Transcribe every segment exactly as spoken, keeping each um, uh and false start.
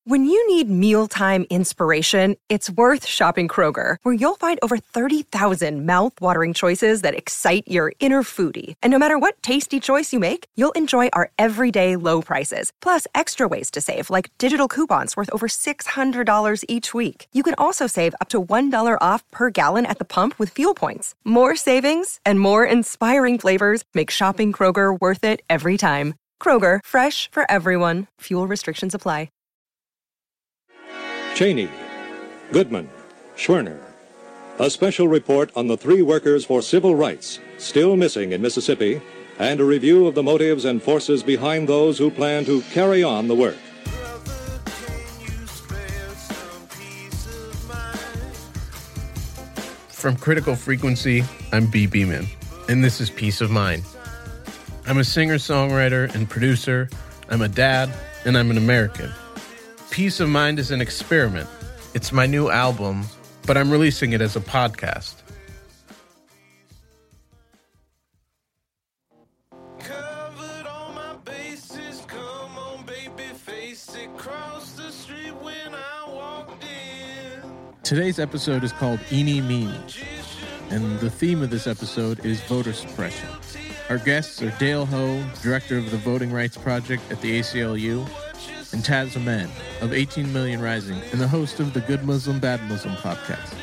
When you need mealtime inspiration, it's worth shopping Kroger, where you'll find over thirty thousand mouth-watering choices that excite your inner foodie. And no matter what tasty choice you make, you'll enjoy our everyday low prices, plus extra ways to save, like digital coupons worth over six hundred dollars each week. You can also save up to one dollar off per gallon at the pump with fuel points. More savings and more inspiring flavors make shopping Kroger worth it every time. Kroger, fresh for everyone. Fuel restrictions apply. Cheney, Goodman, Schwerner. A special report on the three workers for civil rights still missing in Mississippi, and a review of the motives and forces behind those who plan to carry on the work. From Critical Frequency, I'm B. Beeman, and this is Peace of Mind. I'm a singer-songwriter and producer, I'm a dad, and I'm an American. Peace of Mind is an experiment. It's my new album, but I'm releasing it as a podcast. Covered all my bases, come on baby, face it, cross the street when I walked in. Today's episode is called Eeny Meeny, and the theme of this episode is voter suppression. Our guests are Dale Ho, director of the Voting Rights Project at the A C L U, and Taz Ahmed of eighteen million Rising, and the host of the Good Muslim, Bad Muslim podcast.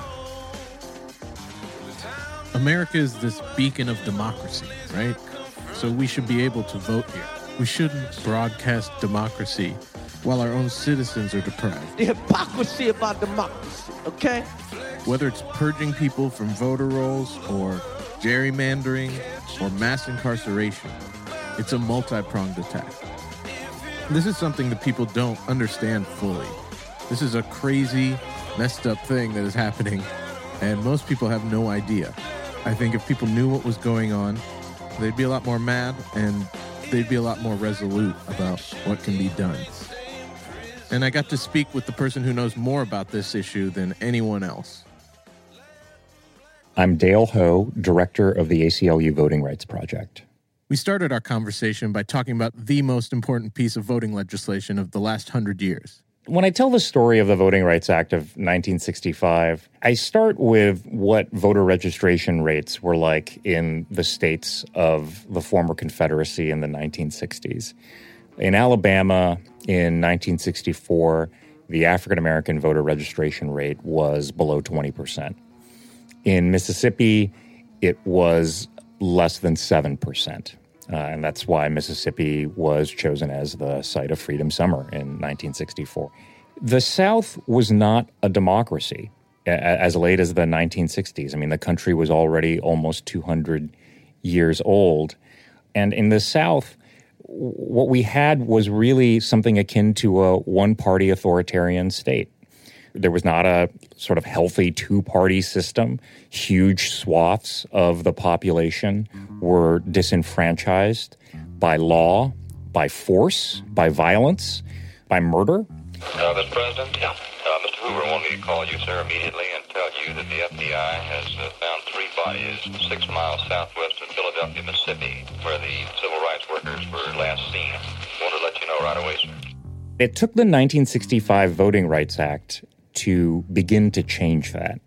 America is this beacon of democracy, right? So we should be able to vote here. We shouldn't broadcast democracy while our own citizens are deprived. The hypocrisy about democracy, okay? Whether it's purging people from voter rolls or gerrymandering or mass incarceration, it's a multi-pronged attack. This is something that people don't understand fully. This is a crazy, messed up thing that is happening, and most people have no idea. I think if people knew what was going on, they'd be a lot more mad, and they'd be a lot more resolute about what can be done. And I got to speak with the person who knows more about this issue than anyone else. I'm Dale Ho, director of the A C L U Voting Rights Project. We started our conversation by talking about the most important piece of voting legislation of the last hundred years. When I tell the story of the Voting Rights Act of nineteen sixty-five, I start with what voter registration rates were like in the states of the former Confederacy in the nineteen sixties. In Alabama, in nineteen sixty-four, the African-American voter registration rate was below twenty percent. In Mississippi, it was less than seven percent. Uh, and that's why Mississippi was chosen as the site of Freedom Summer in nineteen sixty-four. The South was not a democracy as late as the nineteen sixties. I mean, the country was already almost two hundred years old. And in the South, what we had was really something akin to a one-party authoritarian state. There was not a sort of healthy two-party system. Huge swaths of the population were disenfranchised by law, by force, by violence, by murder. Uh, Mister President? Yeah. Uh, Mister Hoover wanted me to call you, sir, immediately and tell you that the F B I has uh, found three bodies six miles southwest of Philadelphia, Mississippi, where the civil rights workers were last seen. Wanted to let you know right away, sir. It took the nineteen sixty-five Voting Rights Act to begin to change that.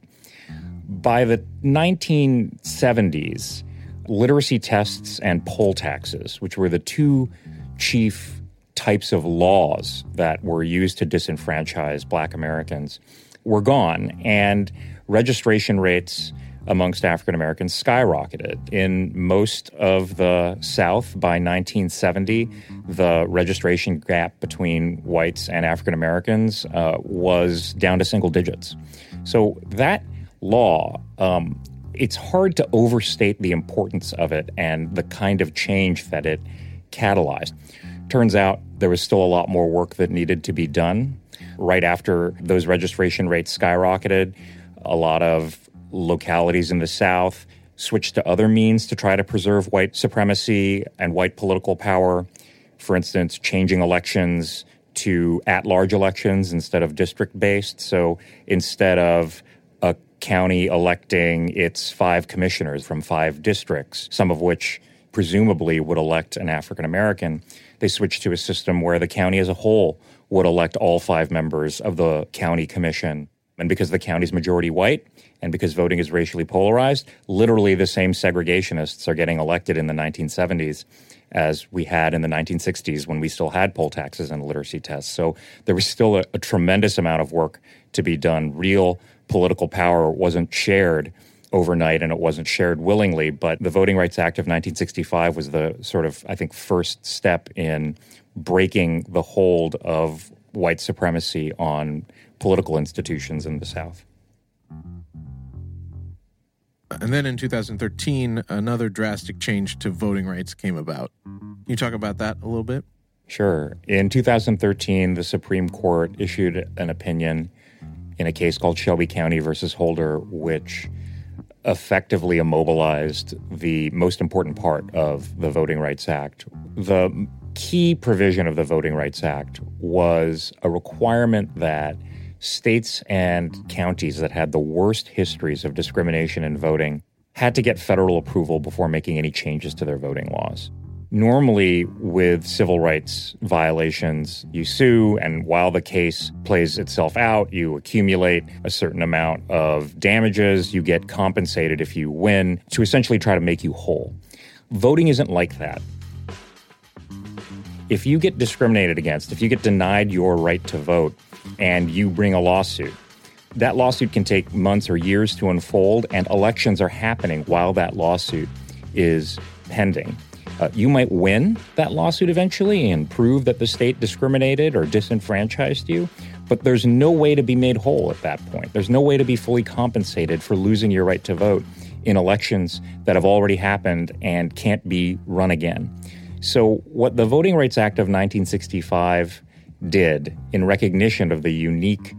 By the nineteen seventies, literacy tests and poll taxes, which were the two chief types of laws that were used to disenfranchise Black Americans, were gone, and registration rates amongst African Americans skyrocketed. In most of the South, by nineteen seventy, the registration gap between whites and African Americans uh, was down to single digits. So that law, um, it's hard to overstate the importance of it and the kind of change that it catalyzed. Turns out there was still a lot more work that needed to be done. Right after those registration rates skyrocketed, a lot of localities in the South switched to other means to try to preserve white supremacy and white political power. For instance, changing elections to at-large elections instead of district-based. So instead of a county electing its five commissioners from five districts, some of which presumably would elect an African American, they switched to a system where the county as a whole would elect all five members of the county commission. And because the county's majority white, and because voting is racially polarized, literally the same segregationists are getting elected in the nineteen seventies as we had in the nineteen sixties when we still had poll taxes and literacy tests. So there was still a, a tremendous amount of work to be done. Real political power wasn't shared overnight, and it wasn't shared willingly, but the Voting Rights Act of nineteen sixty-five was the sort of, I think, first step in breaking the hold of white supremacy on political institutions in the South. And then in two thousand thirteen, another drastic change to voting rights came about. Can you talk about that a little bit? Sure. In two thousand thirteen, the Supreme Court issued an opinion in a case called Shelby County versus Holder, which effectively immobilized the most important part of the Voting Rights Act. The key provision of the Voting Rights Act was a requirement that states and counties that had the worst histories of discrimination in voting had to get federal approval before making any changes to their voting laws. Normally, with civil rights violations, you sue, and while the case plays itself out, you accumulate a certain amount of damages, you get compensated if you win, to essentially try to make you whole. Voting isn't like that. If you get discriminated against, if you get denied your right to vote, and you bring a lawsuit, that lawsuit can take months or years to unfold, and elections are happening while that lawsuit is pending. Uh, you might win that lawsuit eventually and prove that the state discriminated or disenfranchised you, but there's no way to be made whole at that point. There's no way to be fully compensated for losing your right to vote in elections that have already happened and can't be run again. So what the Voting Rights Act of nineteen sixty-five did, in recognition of the unique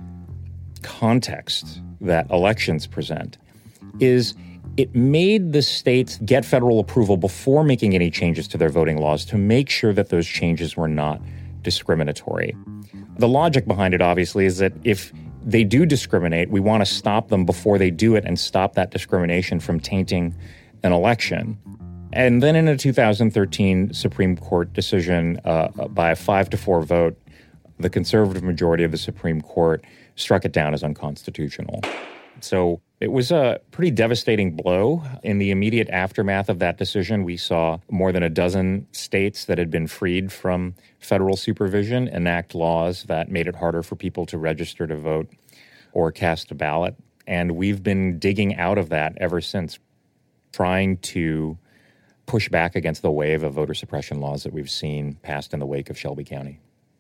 context that elections present, is it made the states get federal approval before making any changes to their voting laws to make sure that those changes were not discriminatory. The logic behind it, obviously, is that if they do discriminate, we want to stop them before they do it and stop that discrimination from tainting an election. And then in a two thousand thirteen Supreme Court decision uh, by a five to four vote, the conservative majority of the Supreme Court struck it down as unconstitutional. So it was a pretty devastating blow. In the immediate aftermath of that decision, we saw more than a dozen states that had been freed from federal supervision enact laws that made it harder for people to register to vote or cast a ballot. And we've been digging out of that ever since, trying to push back against the wave of voter suppression laws that we've seen passed in the wake of Shelby County.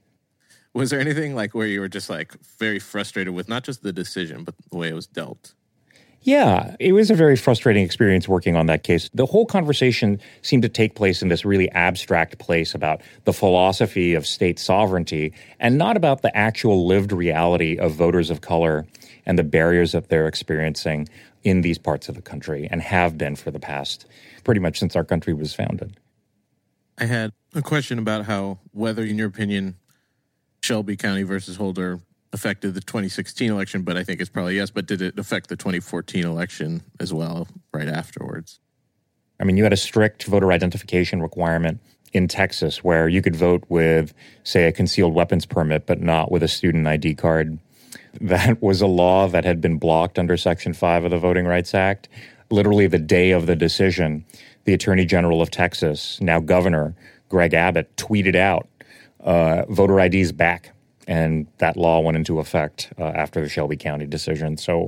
Was there anything like where you were just like very frustrated with not just the decision, but the way it was dealt? Yeah, it was a very frustrating experience working on that case. The whole conversation seemed to take place in this really abstract place about the philosophy of state sovereignty and not about the actual lived reality of voters of color and the barriers that they're experiencing in these parts of the country and have been for the past, pretty much since our country was founded. I had a question about how, whether, in your opinion, Shelby County versus Holder affected the twenty sixteen election, but I think it's probably yes, but did it affect the twenty fourteen election as well right afterwards? I mean, you had a strict voter identification requirement in Texas where you could vote with, say, a concealed weapons permit, but not with a student I D card. That was a law that had been blocked under Section five of the Voting Rights Act. Literally the day of the decision, the Attorney General of Texas, now Governor Greg Abbott, tweeted out, uh, voter I Ds back. And that law went into effect uh, after the Shelby County decision. So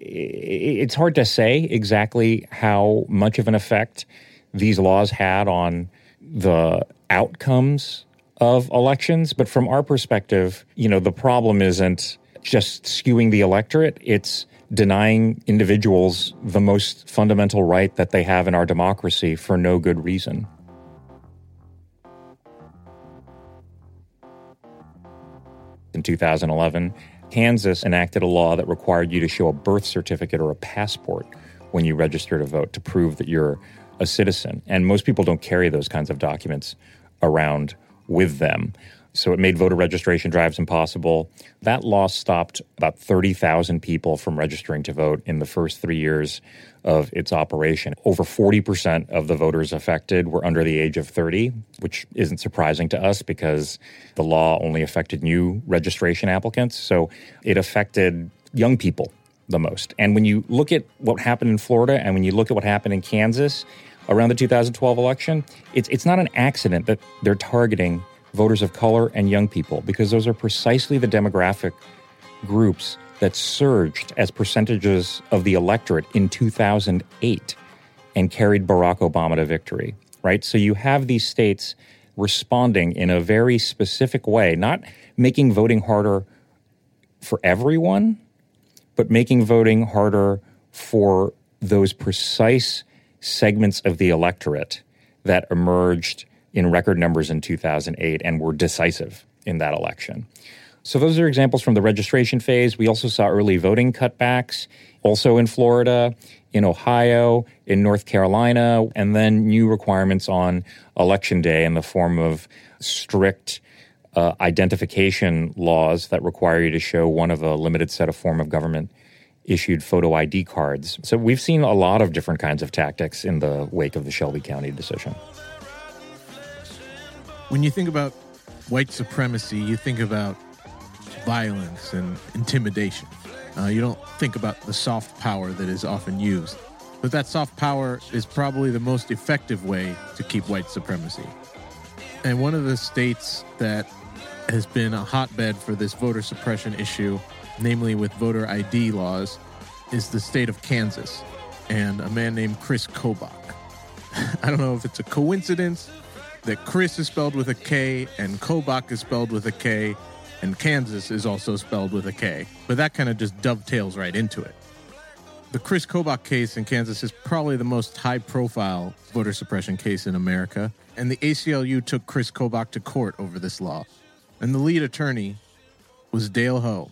it's hard to say exactly how much of an effect these laws had on the outcomes of elections. But from our perspective, you know, the problem isn't just skewing the electorate. It's denying individuals the most fundamental right that they have in our democracy for no good reason. In two thousand eleven, Kansas enacted a law that required you to show a birth certificate or a passport when you register to vote to prove that you're a citizen. And most people don't carry those kinds of documents around with them. So it made voter registration drives impossible. That law stopped about thirty thousand people from registering to vote in the first three years of its operation. Over forty percent of the voters affected were under the age of thirty, which isn't surprising to us because the law only affected new registration applicants. So it affected young people the most. And when you look at what happened in Florida and when you look at what happened in Kansas around the two thousand twelve election, it's it's not an accident that they're targeting voters of color and young people, because those are precisely the demographic groups that surged as percentages of the electorate in two thousand eight and carried Barack Obama to victory, right? So you have these states responding in a very specific way, not making voting harder for everyone, but making voting harder for those precise segments of the electorate that emerged in record numbers in two thousand eight and were decisive in that election. So those are examples from the registration phase. We also saw early voting cutbacks, also in Florida, in Ohio, in North Carolina, and then new requirements on Election Day in the form of strict uh, identification laws that require you to show one of a limited set of form of government issued photo I D cards. So we've seen a lot of different kinds of tactics in the wake of the Shelby County decision. When you think about white supremacy, you think about violence and intimidation. Uh, you don't think about the soft power that is often used. But that soft power is probably the most effective way to keep white supremacy. And one of the states that has been a hotbed for this voter suppression issue, namely with voter I D laws, is the state of Kansas and a man named Chris Kobach. I don't know if it's a coincidence that Chris is spelled with a K and Kobach is spelled with a K and Kansas is also spelled with a K, but that kind of just dovetails right into it. The Chris Kobach case in Kansas is probably the most high-profile voter suppression case in America, and the A C L U took Chris Kobach to court over this law. And the lead attorney was Dale Ho.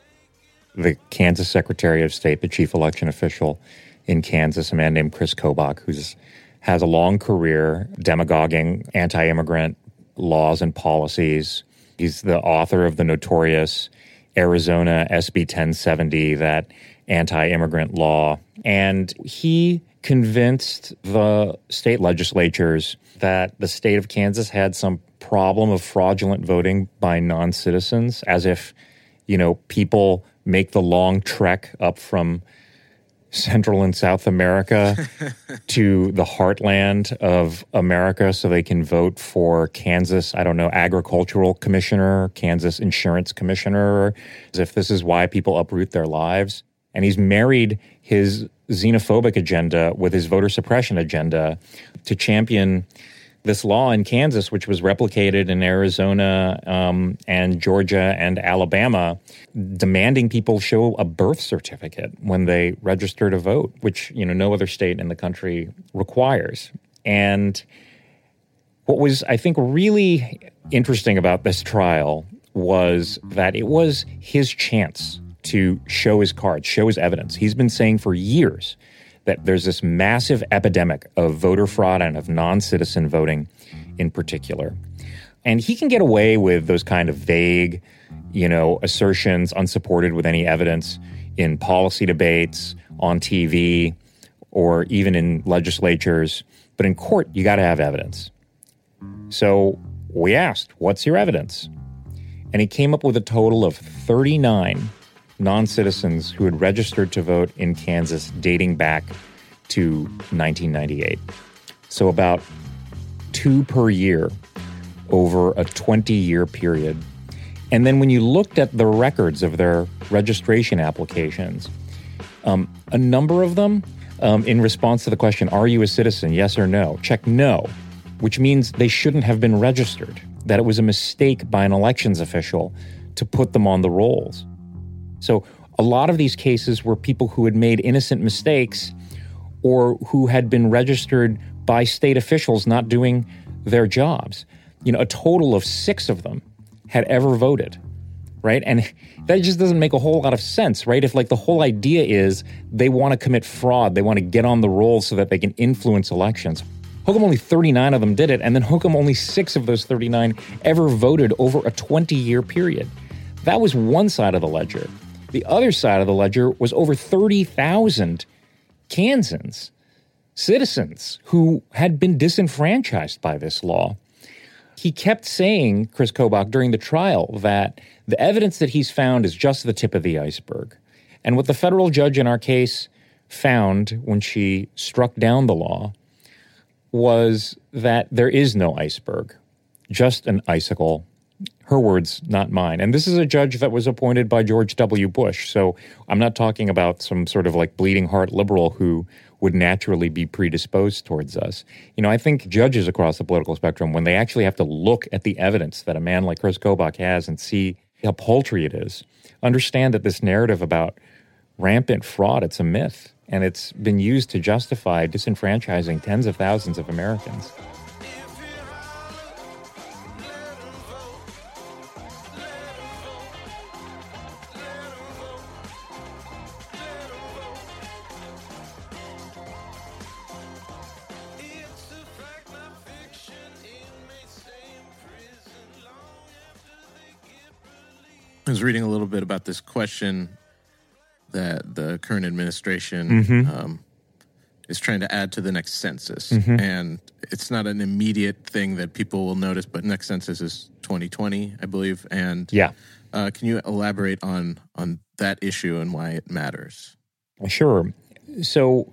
The Kansas Secretary of State, the chief election official in Kansas, a man named Chris Kobach, who's has a long career demagoguing anti-immigrant laws and policies. He's the author of the notorious Arizona S B ten seventy, that anti-immigrant law. And he convinced the state legislatures that the state of Kansas had some problem of fraudulent voting by non-citizens, as if, you know, people make the long trek up from Central and South America to the heartland of America so they can vote for Kansas, I don't know, agricultural commissioner, Kansas insurance commissioner, as if this is why people uproot their lives. And he's married his xenophobic agenda with his voter suppression agenda to champion this law in Kansas, which was replicated in Arizona um, and Georgia and Alabama, demanding people show a birth certificate when they register to vote, which, you know, no other state in the country requires. And what was, I think, really interesting about this trial was that it was his chance to show his cards, show his evidence. He's been saying for years that there's this massive epidemic of voter fraud and of non-citizen voting in particular. And he can get away with those kind of vague, you know, assertions unsupported with any evidence in policy debates, on T V, or even in legislatures. But in court, you got to have evidence. So we asked, what's your evidence? And he came up with a total of thirty-nine non-citizens who had registered to vote in Kansas dating back to nineteen ninety-eight. So about two per year over a twenty-year period. And then when you looked at the records of their registration applications, um, a number of them, um, in response to the question, are you a citizen, yes or no, check no, which means they shouldn't have been registered, that it was a mistake by an elections official to put them on the rolls. So a lot of these cases were people who had made innocent mistakes or who had been registered by state officials not doing their jobs. You know, a total of six of them had ever voted, right? And that just doesn't make a whole lot of sense, right? If, like, the whole idea is they want to commit fraud, they want to get on the rolls so that they can influence elections. How come only thirty-nine of them did it? And then how come only six of those thirty-nine ever voted over a twenty-year period? That was one side of the ledger. The other side of the ledger was over thirty thousand Kansans, citizens who had been disenfranchised by this law. He kept saying, Chris Kobach, during the trial, that the evidence that he's found is just the tip of the iceberg. And what the federal judge in our case found when she struck down the law was that there is no iceberg, just an icicle. Her words, not mine. And this is a judge that was appointed by George W. Bush. So I'm not talking about some sort of like bleeding heart liberal who would naturally be predisposed towards us. You know, I think judges across the political spectrum, when they actually have to look at the evidence that a man like Chris Kobach has and see how paltry it is, understand that this narrative about rampant fraud, it's a myth. And it's been used to justify disenfranchising tens of thousands of Americans. I was reading a little bit about this question that the current administration Mm-hmm. um, is trying to add to the next census. Mm-hmm. And it's not an immediate thing that people will notice, but next census is twenty twenty, I believe. And Yeah. uh, can you elaborate on, on that issue and why it matters? Sure. So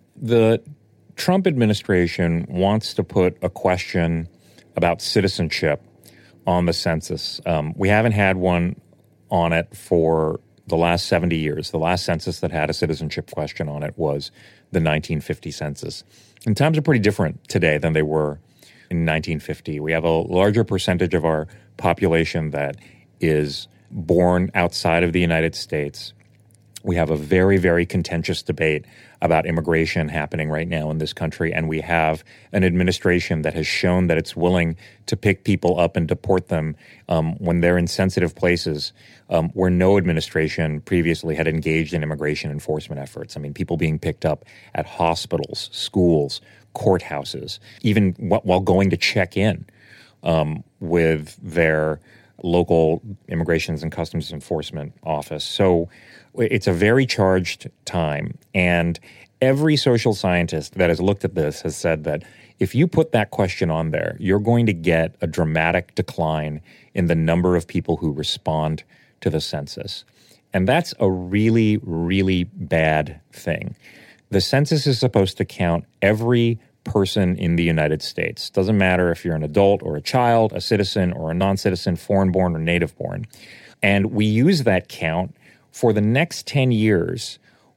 the Trump administration wants to put a question about citizenship on the census. Um, we haven't had one on it for the last seventy years. The last census that had a citizenship question on it was the nineteen fifty census. And times are pretty different today than they were in nineteen fifty. We have a larger percentage of our population that is born outside of the United States. We have a very, very contentious debate about immigration happening right now in this country, and we have an administration that has shown that it's willing to pick people up and deport them um, when they're in sensitive places um, where no administration previously had engaged in immigration enforcement efforts. I mean, people being picked up at hospitals, schools, courthouses, even wh- while going to check in um, with their local immigrations and customs enforcement office. So it's a very charged time. And every social scientist that has looked at this has said that if you put that question on there, you're going to get a dramatic decline in the number of people who respond to the census. And that's a really, really bad thing. The census is supposed to count every person in the United States. Doesn't matter if you're an adult or a child, a citizen or a non-citizen, foreign-born or native-born. And we use that count for the next ten years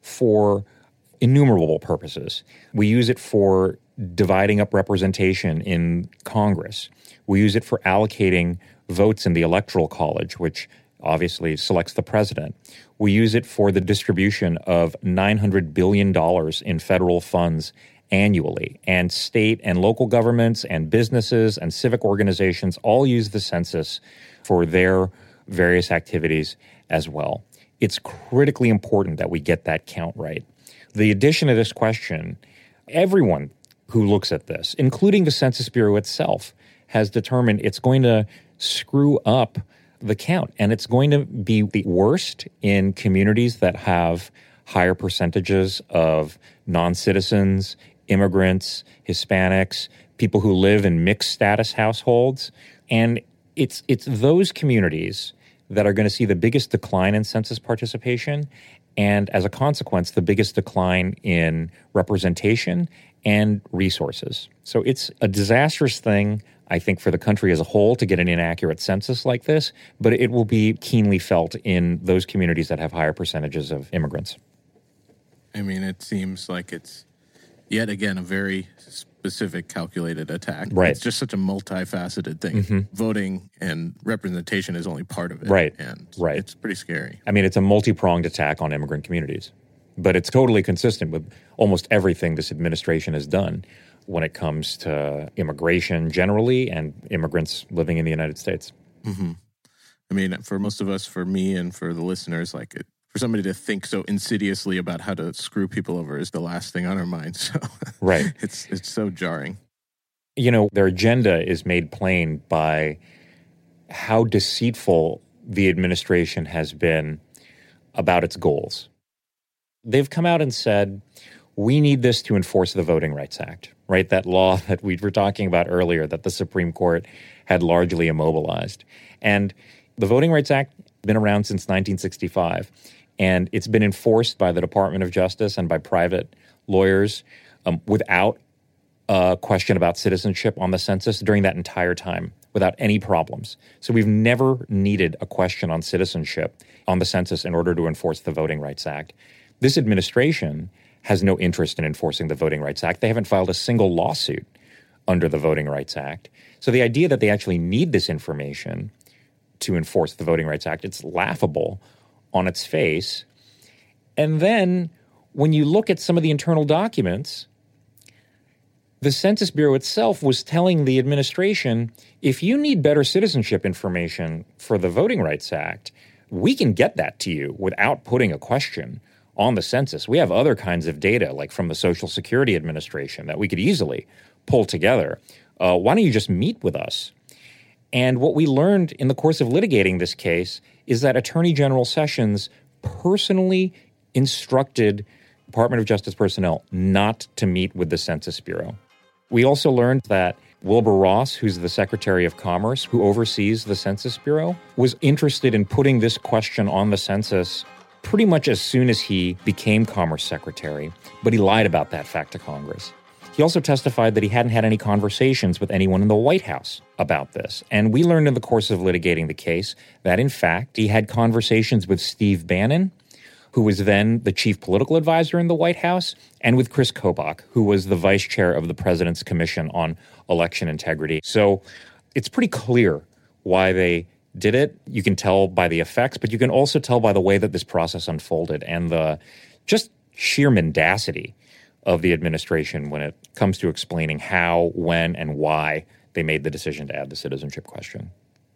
for innumerable purposes. We use it for dividing up representation in Congress. We use it for allocating votes in the Electoral College, which obviously selects the president. We use it for the distribution of nine hundred billion dollars in federal funds annually. And state and local governments and businesses and civic organizations all use the census for their various activities as well. It's critically important that we get that count right. The addition of this question, everyone who looks at this, including the Census Bureau itself, has determined it's going to screw up the count. And it's going to be the worst in communities that have higher percentages of non-citizens, immigrants, Hispanics, people who live in mixed status households. And it's it's those communities that are going to see the biggest decline in census participation and, as a consequence, the biggest decline in representation and resources. So it's a disastrous thing, I think, for the country as a whole to get an inaccurate census like this, but it will be keenly felt in those communities that have higher percentages of immigrants. I mean, it seems like it's, yet again, a very specific, calculated attack. Right. It's just such a multifaceted thing. Mm-hmm. Voting and representation is only part of it. Right. And Right. it's pretty scary. I mean, it's a multi-pronged attack on immigrant communities, but it's totally consistent with almost everything this administration has done when it comes to immigration generally and immigrants living in the United States. Mm-hmm. I mean, for most of us, for me and for the listeners, like it, for somebody to think so insidiously about how to screw people over is the last thing on our minds. So Right. it's it's so jarring. You know, their agenda is made plain by how deceitful the administration has been about its goals. They've come out and said, we need this to enforce the Voting Rights Act, right? That law that we were talking about earlier that the Supreme Court had largely immobilized. And the Voting Rights Act has been around since nineteen sixty-five, and it's been enforced by the Department of Justice and by private lawyers um, without a question about citizenship on the census during that entire time, without any problems. So we've never needed a question on citizenship on the census in order to enforce the Voting Rights Act. This administration has no interest in enforcing the Voting Rights Act. They haven't filed a single lawsuit under the Voting Rights Act. So the idea that they actually need this information to enforce the Voting Rights Act, it's laughable on its face. And then when you look at some of the internal documents, the Census Bureau itself was telling the administration, if you need better citizenship information for the Voting Rights Act, we can get that to you without putting a question on the census. We have other kinds of data, like from the Social Security Administration, that we could easily pull together. Uh, why don't you just meet with us? And what we learned in the course of litigating this case is that Attorney General Sessions personally instructed Department of Justice personnel not to meet with the Census Bureau. We also learned that Wilbur Ross, who's the Secretary of Commerce, who oversees the Census Bureau, was interested in putting this question on the census pretty much as soon as he became Commerce Secretary, but he lied about that fact to Congress. He also testified that he hadn't had any conversations with anyone in the White House about this. And we learned in the course of litigating the case that, in fact, he had conversations with Steve Bannon, who was then the chief political advisor in the White House, and with Chris Kobach, who was the vice chair of the President's Commission on Election Integrity. So it's pretty clear why they did it. You can tell by the effects, but you can also tell by the way that this process unfolded and the just sheer mendacity of the administration when it comes to explaining how, when, and why they made the decision to add the citizenship question.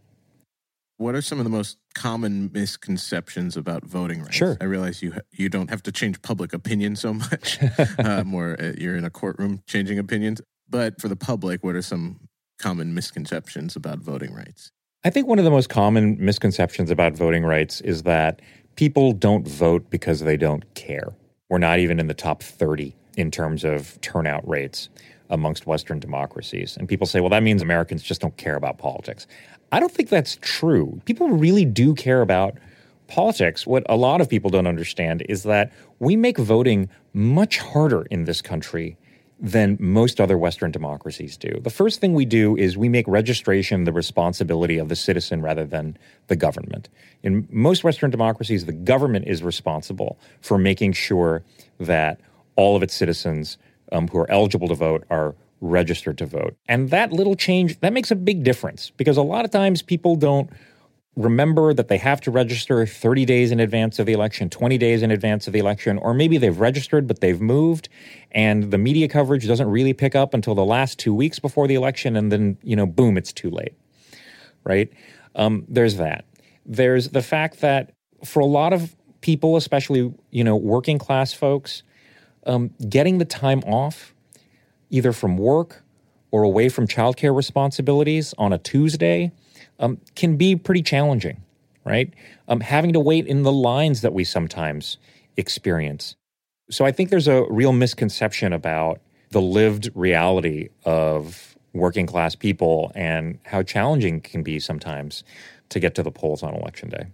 What are some of the most common misconceptions about voting rights? Sure. I realize you you don't have to change public opinion so much. uh, more, uh, you're in a courtroom changing opinions. But for the public, what are some common misconceptions about voting rights? I think one of the most common misconceptions about voting rights is that people don't vote because they don't care. We're not even in the top thirty in terms of turnout rates amongst Western democracies. And people say, well, that means Americans just don't care about politics. I don't think that's true. People really do care about politics. What a lot of people don't understand is that we make voting much harder in this country than most other Western democracies do. The first thing we do is we make registration the responsibility of the citizen rather than the government. In most Western democracies, the government is responsible for making sure that all of its citizens um, who are eligible to vote are registered to vote. And that little change, that makes a big difference because a lot of times people don't remember that they have to register thirty days in advance of the election, twenty days in advance of the election, or maybe they've registered but they've moved and the media coverage doesn't really pick up until the last two weeks before the election and then, you know, boom, it's too late, right? Um, there's that. There's the fact that for a lot of people, especially, you know, working class folks, um, getting the time off either from work or away from childcare responsibilities on a Tuesday um, can be pretty challenging, right? Um, having to wait in the lines that we sometimes experience. So I think there's a real misconception about the lived reality of working class people and how challenging it can be sometimes to get to the polls on Election Day.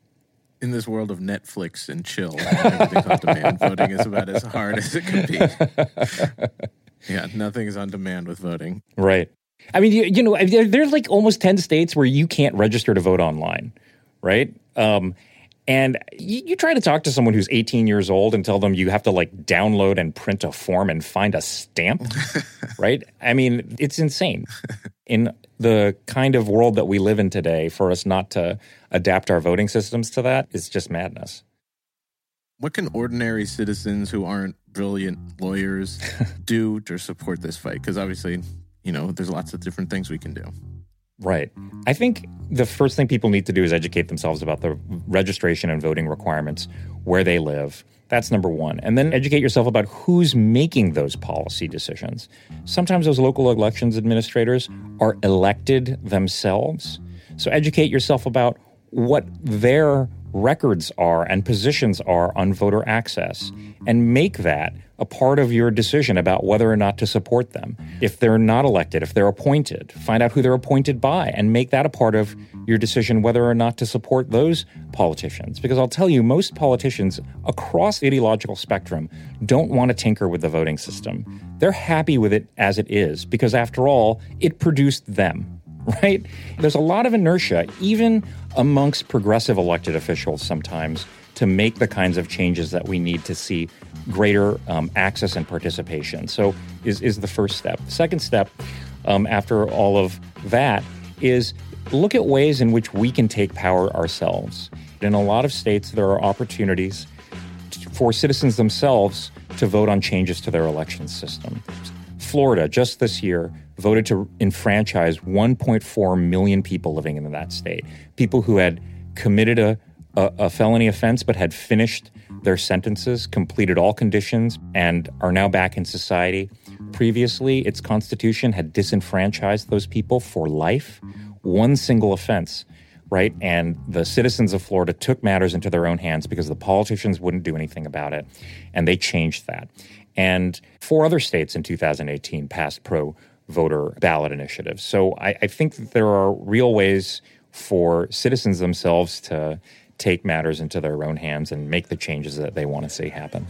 In this world of Netflix and chill, everything's on demand. Voting is about as hard as it can be. Yeah, nothing is on demand with voting. Right. I mean, you, you know, there, there's like almost ten states where you can't register to vote online, right? Um, and you, you try to talk to someone who's eighteen years old and tell them you have to like download and print a form and find a stamp, right? I mean, it's insane. In the kind of world that we live in today, for us not to adapt our voting systems to that is just madness. What can ordinary citizens who aren't brilliant lawyers do to support this fight? Because obviously, you know, there's lots of different things we can do. Right. I think the first thing people need to do is educate themselves about the registration and voting requirements where they live That's number one. And then educate yourself about who's making those policy decisions. Sometimes those local elections administrators are elected themselves. So educate yourself about what their records are and positions are on voter access, and make that a part of your decision about whether or not to support them. If they're not elected, if they're appointed, find out who they're appointed by and make that a part of your decision whether or not to support those politicians. Because I'll tell you, most politicians across the ideological spectrum don't want to tinker with the voting system. They're happy with it as it is because, after all, it produced them. Right? There's a lot of inertia, even amongst progressive elected officials sometimes, to make the kinds of changes that we need to see greater um, access and participation. So is, is the first step. The second step, um, after all of that, is look at ways in which we can take power ourselves. In a lot of states, there are opportunities for citizens themselves to vote on changes to their election system. Florida, just this year, voted to enfranchise one point four million people living in that state. People who had committed a, a, a felony offense but had finished their sentences, completed all conditions, and are now back in society. Previously, its constitution had disenfranchised those people for life. One single offense, right? And the citizens of Florida took matters into their own hands because the politicians wouldn't do anything about it, and they changed that. And four other states in two thousand eighteen passed pro-voter ballot initiatives. So I, I think that there are real ways for citizens themselves to take matters into their own hands and make the changes that they want to see happen.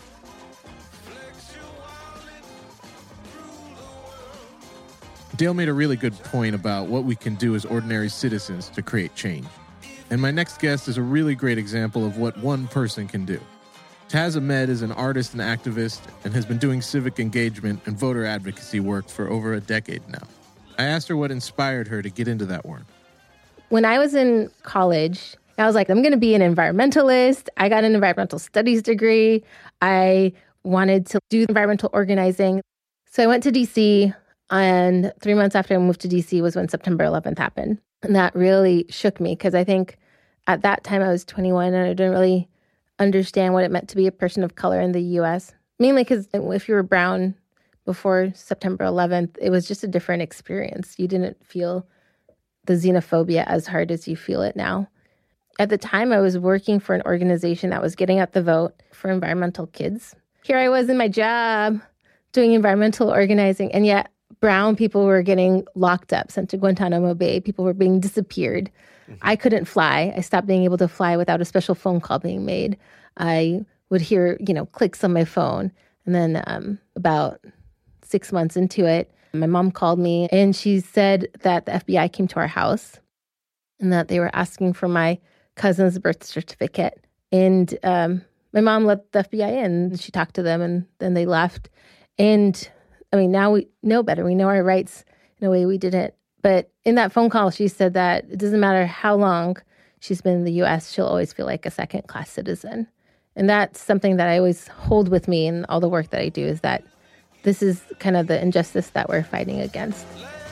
Dale made a really good point about what we can do as ordinary citizens to create change. And my next guest is a really great example of what one person can do. Taz Ahmed is an artist and activist and has been doing civic engagement and voter advocacy work for over a decade now. I asked her what inspired her to get into that work. When I was in college, I was like, I'm going to be an environmentalist. I got an environmental studies degree. I wanted to do environmental organizing. So I went to D C, and three months after I moved to D C was when September eleventh happened. And that really shook me because I think at that time I was twenty-one and I didn't really understand what it meant to be a person of color in the U S. Mainly because if you were brown before September eleventh, it was just a different experience. You didn't feel the xenophobia as hard as you feel it now. At the time, I was working for an organization that was getting out the vote for environmental kids. Here I was in my job doing environmental organizing, and yet brown people were getting locked up, sent to Guantanamo Bay. People were being disappeared. Mm-hmm. I couldn't fly. I stopped being able to fly without a special phone call being made. I would hear, you know, clicks on my phone. And then um, about six months into it, my mom called me and she said that the F B I came to our house and that they were asking for my cousin's birth certificate. And um, my mom let the F B I in. She talked to them and then they left. And I mean, now we know better. We know our rights in a way we didn't. But in that phone call, she said that it doesn't matter how long she's been in the U S, she'll always feel like a second-class citizen. And that's something that I always hold with me in all the work that I do, is that this is kind of the injustice that we're fighting against.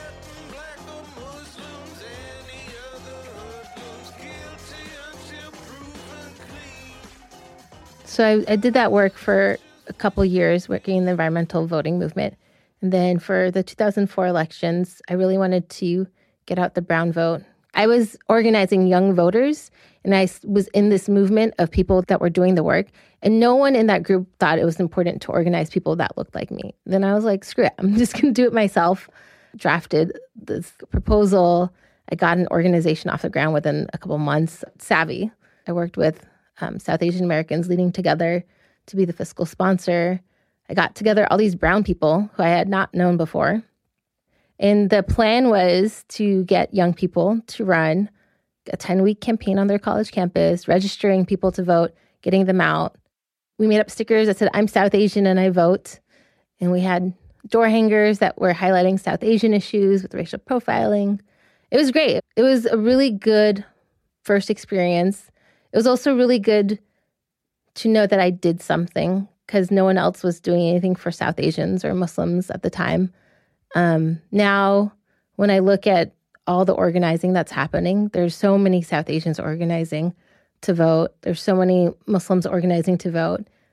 So I, I did that work for a couple years, working in the environmental voting movement. And then for the two thousand four elections, I really wanted to get out the brown vote. I was organizing young voters, and I was in this movement of people that were doing the work. And no one in that group thought it was important to organize people that looked like me. Then I was like, screw it, I'm just going to do it myself. Drafted this proposal. I got an organization off the ground within a couple months. Savvy. I worked with um, South Asian Americans leading together to be the fiscal sponsor. I got together all these brown people who I had not known before. And the plan was to get young people to run a ten-week campaign on their college campus, registering people to vote, getting them out. We made up stickers that said, I'm South Asian and I vote. And we had door hangers that were highlighting South Asian issues with racial profiling. It was great. It was a really good first experience. It was also really good to know that I did something, because no one else was doing anything for South Asians or Muslims at the time. Um, now, when I look at all the organizing that's happening, there's so many South Asians organizing to vote. There's so many Muslims organizing to vote.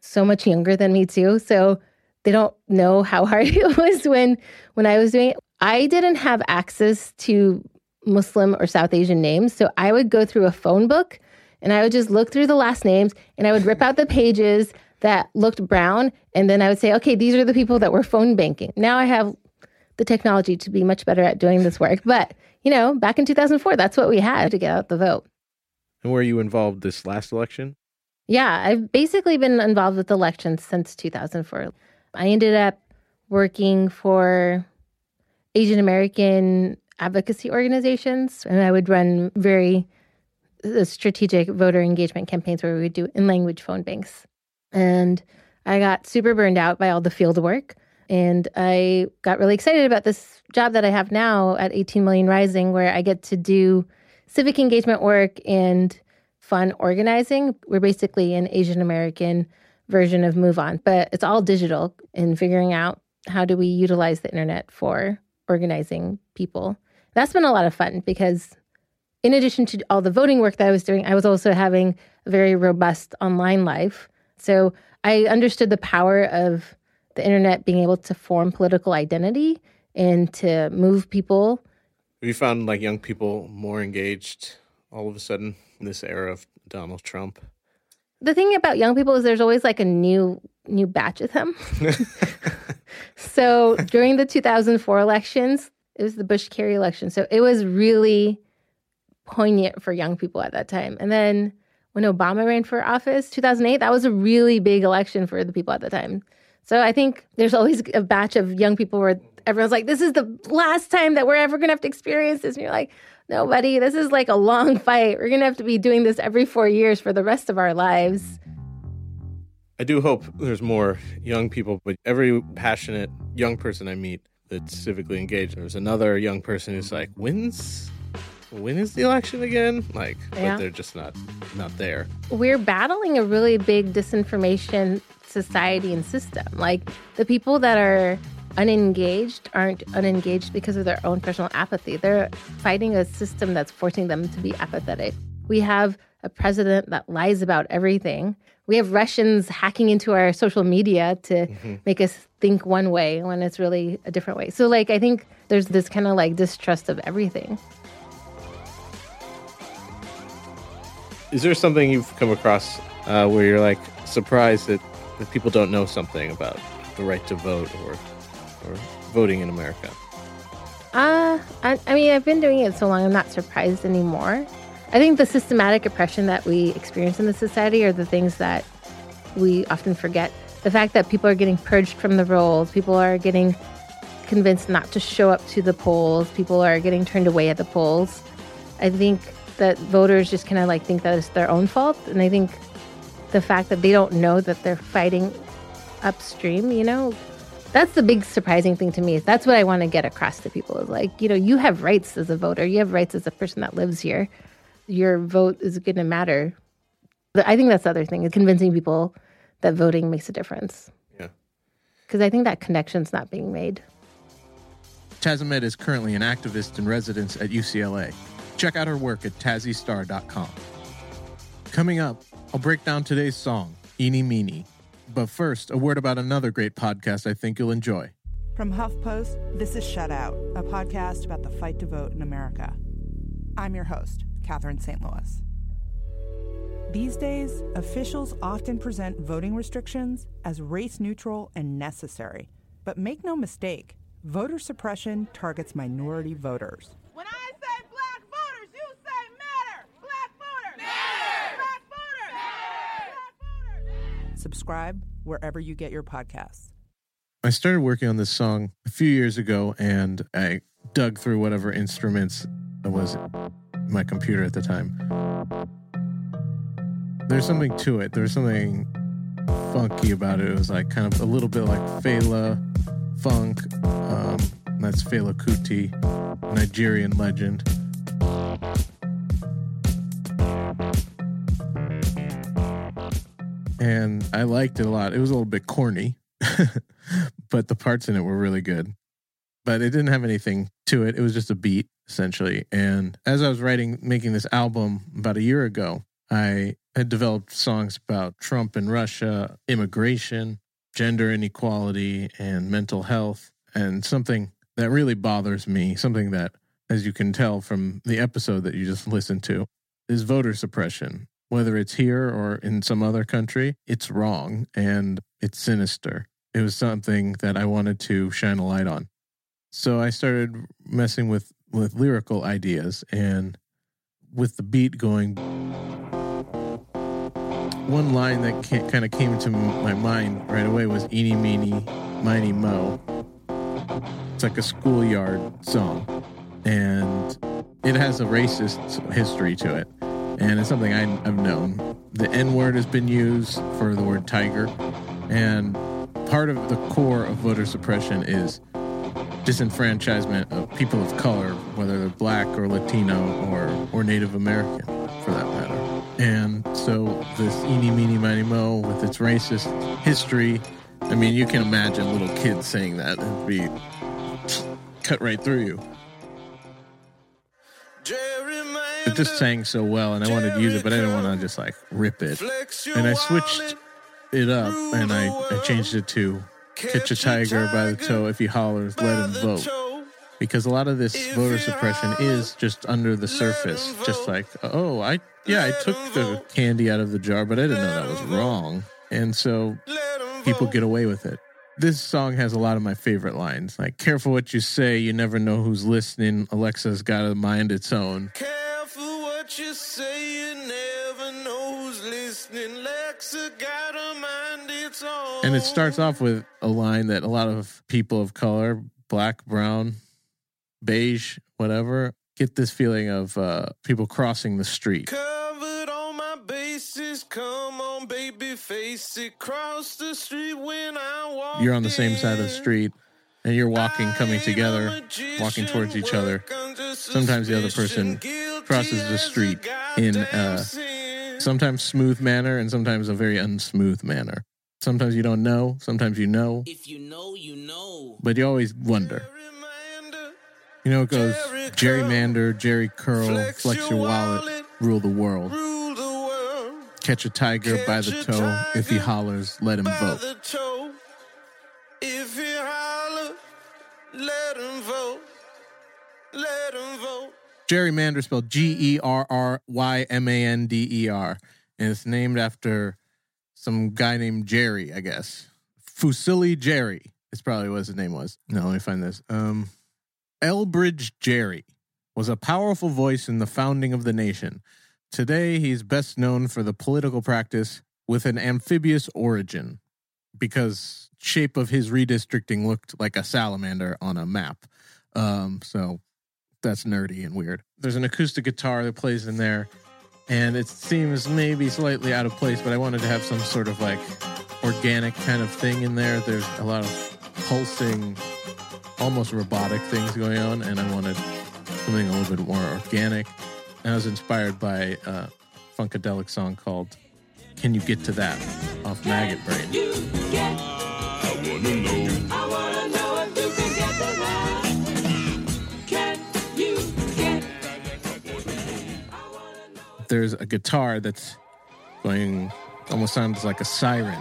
so much younger than me too. So they don't know how hard it was when, when I was doing it. I didn't have access to Muslim or South Asian names. So I would go through a phone book and I would just look through the last names and I would rip out the pages that looked brown. And then I would say, okay, these are the people that were phone banking. Now I have the technology to be much better at doing this work. But, you know, back in two thousand four, that's what we had to get out the vote. And were you involved this last election? Yeah, I've basically been involved with elections since two thousand four. I ended up working for Asian American advocacy organizations, and I would run very strategic voter engagement campaigns where we would do in-language phone banks. And I got super burned out by all the field work. And I got really excited about this job that I have now at eighteen million Rising, where I get to do civic engagement work and fun organizing. We're basically an Asian American version of Move On, but it's all digital and figuring out how do we utilize the internet for organizing people. That's been a lot of fun because in addition to all the voting work that I was doing, I was also having a very robust online life. So I understood the power of the internet being able to form political identity and to move people. Have you found like young people more engaged all of a sudden in this era of Donald Trump? The thing about young people is there's always like a new new batch of them. So during the two thousand four elections, it was the Bush-Kerry election. So it was really poignant for young people at that time. And then when Obama ran for office, two thousand eight, that was a really big election for the people at the time. So I think there's always a batch of young people where everyone's like, this is the last time that we're ever going to have to experience this. And you're like, no, buddy, this is like a long fight. We're going to have to be doing this every four years for the rest of our lives. I do hope there's more young people, but every passionate young person I meet that's civically engaged, there's another young person who's like, when's, when is the election again? Like, Yeah. but they're just not, not there. We're battling a really big disinformation society and system. Like the people that are unengaged aren't unengaged because of their own personal apathy. They're fighting a system that's forcing them to be apathetic. We have a president that lies about everything. We have Russians hacking into our social media to mm-hmm. make us think one way when it's really a different way. So like, I think there's this kind of like distrust of everything. Is there something you've come across uh, where you're like surprised that, that people don't know something about the right to vote or or voting in America? Uh, I, I mean, I've been doing it so long, I'm not surprised anymore. I think the systematic oppression that we experience in the society are the things that we often forget. The fact that people are getting purged from the rolls, people are getting convinced not to show up to the polls, people are getting turned away at the polls. I think that voters just kind of like think that it's their own fault. And I think the fact that they don't know that they're fighting upstream, you know, that's the big surprising thing to me. Is that's what I want to get across to people is like, you know, you have rights as a voter. You have rights as a person that lives here. Your vote is going to matter. But I think that's the other thing is convincing people that voting makes a difference. Yeah. Because I think that connection's not being made. Taz Ahmed is currently an activist in residence at U C L A. Check out her work at tazzy star dot com. Coming up, I'll break down today's song, Eeny Meeny. But first, a word about another great podcast I think you'll enjoy. From HuffPost, this is Shut Out, a podcast about the fight to vote in America. I'm your host, Catherine Saint Louis. These days, officials often present voting restrictions as race-neutral and necessary. But make no mistake, voter suppression targets minority voters. When I say black voters, you say matter! Black voters! Matter! Black voters! Matter! Black voters! Subscribe wherever you get your podcasts. I started working on this song a few years ago, and I dug through whatever instruments was my computer at the time. There's something to it. There's something funky about it. It was like kind of a little bit like Fela funk. Um, that's Fela Kuti, Nigerian legend. And I liked it a lot. It was a little bit corny, but the parts in it were really good. But it didn't have anything to it. It was just a beat, essentially. And as I was writing, making this album about a year ago, I had developed songs about Trump and Russia, immigration, gender inequality, and mental health. And something that really bothers me, something that, as you can tell from the episode that you just listened to, is voter suppression. Whether it's here or in some other country, it's wrong and it's sinister. It was something that I wanted to shine a light on. So I started messing with, with lyrical ideas, and with the beat going, one line that kind of came into my mind right away was Eeny, Meeny, Miny, Mo. It's like a schoolyard song, and it has a racist history to it, and it's something I, I've known. The N-word has been used for the word tiger, and part of the core of voter suppression is disenfranchisement of people of color, whether they're black or Latino or, or Native American, for that matter. And so this Eeny, Meeny, Miny, Mo, with its racist history, I mean, you can imagine little kids saying that. It'd be cut right through you. It just sang so well, and I wanted to use it, but I didn't want to just, like, rip it. And I switched it up, and I, I changed it to Catch a Tiger by the Toe. If he hollers, let him vote. Because a lot of this voter suppression is just under the surface. Just like, oh, I yeah, I took the candy out of the jar, but I didn't know that was wrong. And so people get away with it. This song has a lot of my favorite lines. Like, careful what you say, you never know who's listening. Alexa's got a mind its own. Careful what you say, you never know who's listening. Alexa got a mind its own. And it starts off with a line that a lot of people of color, black, brown, beige, whatever, get this feeling of uh, people crossing the street. Covered all my bases, come on, baby, face it, cross the street when I walk. You're on the same side of the street, and you're walking, coming together, walking towards each other. Sometimes the other person crosses the street in a sometimes smooth manner and sometimes a very unsmooth manner. Sometimes you don't know, sometimes you know. If you know, you know. But you always wonder. You know, it goes, gerrymander, Jerry curl, flex your wallet, rule the world. Catch a tiger by the toe. If he hollers, let him vote. If he holler, let him vote. Let him vote. Gerrymander spelled G E R R Y M A N D E R. And it's named after some guy named Jerry, I guess. Fusilli Jerry. It's probably what his name was. No, let me find this. Um... Elbridge Gerry was a powerful voice in the founding of the nation. Today, he's best known for the political practice with an amphibious origin because shape of his redistricting looked like a salamander on a map. Um, so that's nerdy and weird. There's an acoustic guitar that plays in there, and it seems maybe slightly out of place, but I wanted to have some sort of like organic kind of thing in there. There's a lot of pulsing, almost robotic things going on, and I wanted something a little bit more organic. And I was inspired by a funkadelic song called Can You Get to That off Maggot Brain. You get, I wanna know. I wanna know if you can get to that. Can you get? There's a guitar that's going, almost sounds like a siren.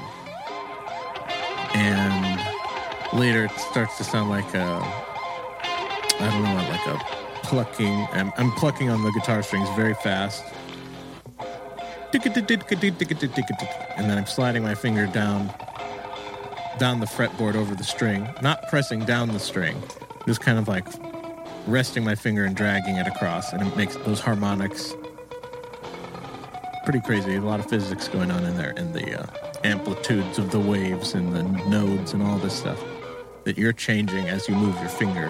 And later, it starts to sound like a, I don't know, like a plucking. I'm, I'm plucking on the guitar strings very fast. And then I'm sliding my finger down, down the fretboard over the string. Not pressing down the string. Just kind of like resting my finger and dragging it across. And it makes those harmonics pretty crazy. A lot of physics going on in there. And the uh, amplitudes of the waves and the nodes and all this stuff that you're changing as you move your finger.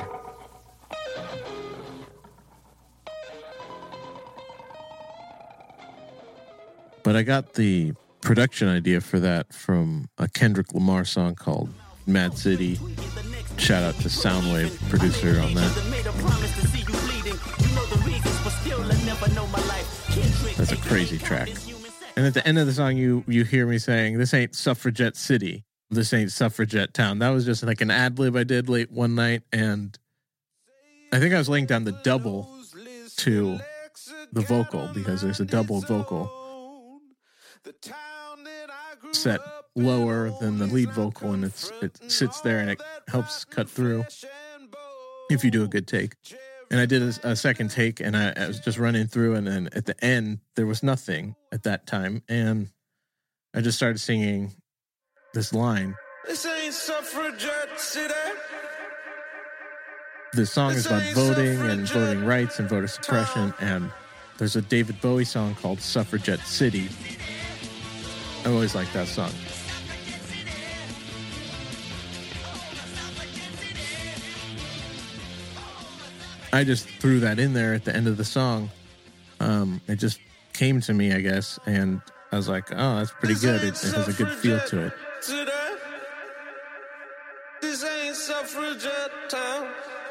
But I got the production idea for that from a Kendrick Lamar song called Mad City. Shout out to Soundwave, producer on that. That's a crazy track. And at the end of the song, you you hear me saying, this ain't Suffragette City. This ain't Suffragette Town. That was just like an ad-lib I did late one night, and I think I was laying down the double to the vocal, because there's a double vocal. set lower than the lead vocal, and it's it sits there and it helps cut through if you do a good take. And I did a, a second take, and I, I was just running through, and then at the end there was nothing at that time, and I just started singing this line. This ain't suffragette city. The song is about voting and voting rights and voter suppression, and there's a David Bowie song called Suffragette City. I always liked that song. I just threw that in there at the end of the song. Um, it just came to me, I guess, and I was like, oh, that's pretty good. It, it has a good feel to it. This ain't suffragette town.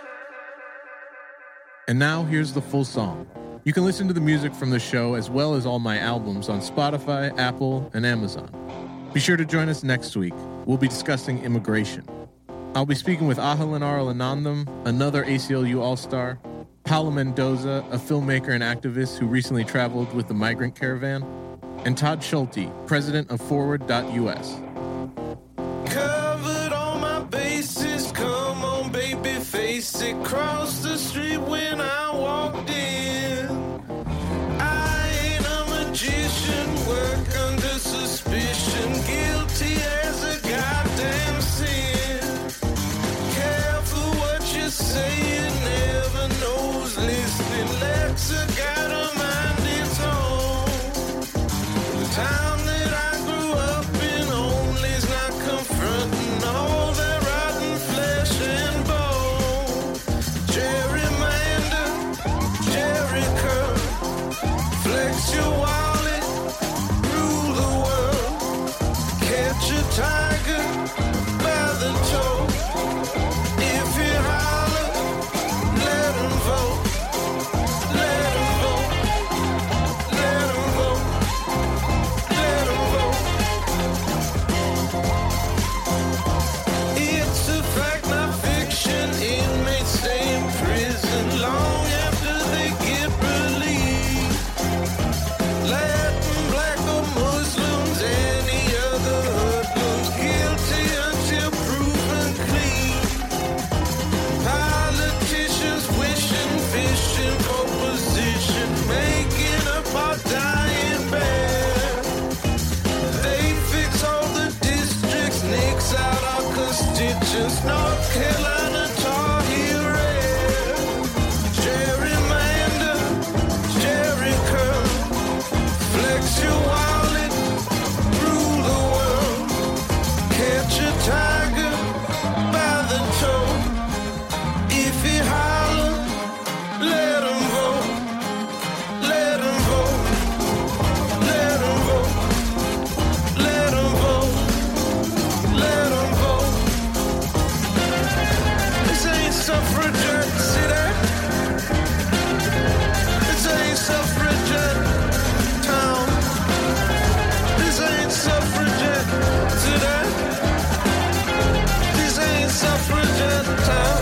And now here's the full song. You can listen to the music from the show as well as all my albums on Spotify, Apple, and Amazon. Be sure to join us next week. We'll be discussing immigration. I'll be speaking with Ahilan Arulanandam, another A C L U All-Star, Paula Mendoza, a filmmaker and activist who recently traveled with the Migrant Caravan, and Todd Schulte, president of Forward dot U S. Covered all my bases, come on baby, face it, cross the street when I walked in. I ain't a magician, work under suspicion, guilty as a goddamn sin. Careful what you say, you never know who's listening. Lexa got a mind its own. The town that I grew up in only's not confronting all that rotten flesh and bone. Gerrymander, Jericho, flex your wallet, rule the world. Catch a tiger by the toe. If you holler, let 'em vote. Let 'em vote. Let 'em vote. Let 'em vote. It's a fact, not fiction. Inmates stay in prison long after they get released. Latin, black, or Muslims, any other hoodlums, guilty until proven clean. Politicians wishing, fishing for position, making up our dying bad. They fix all the districts, nix out our constituents, North Carolina, Tar Heel Red. Gerrymander, Jericho, flex your wallet, rule the world. Catch a tiger by the toe. If he holler, let 'em vote. Let 'em vote. Let 'em vote. Let 'em vote. Let 'em vote. This ain't suffragette city. This ain't suffragette town. This ain't suffragette city. This ain't suffragette town.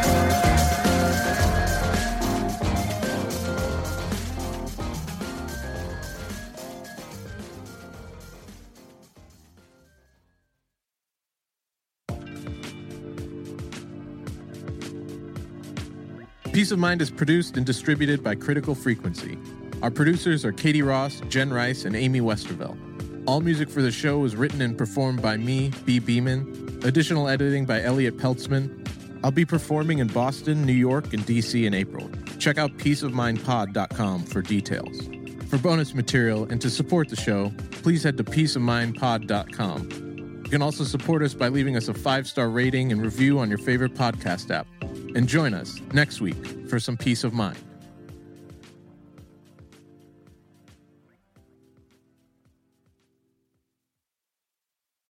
Peace of Mind is produced and distributed by Critical Frequency. Our producers are Katie Ross, Jen Rice, and Amy Westerville. All music for the show was written and performed by me, B. Beeman. Additional editing by Elliot Peltzman. I'll be performing in Boston, New York, and D C in April. Check out peace of mind pod dot com for details. For bonus material and to support the show, please head to peace of mind pod dot com. You can also support us by leaving us a five-star rating and review on your favorite podcast app. And join us next week for some peace of mind.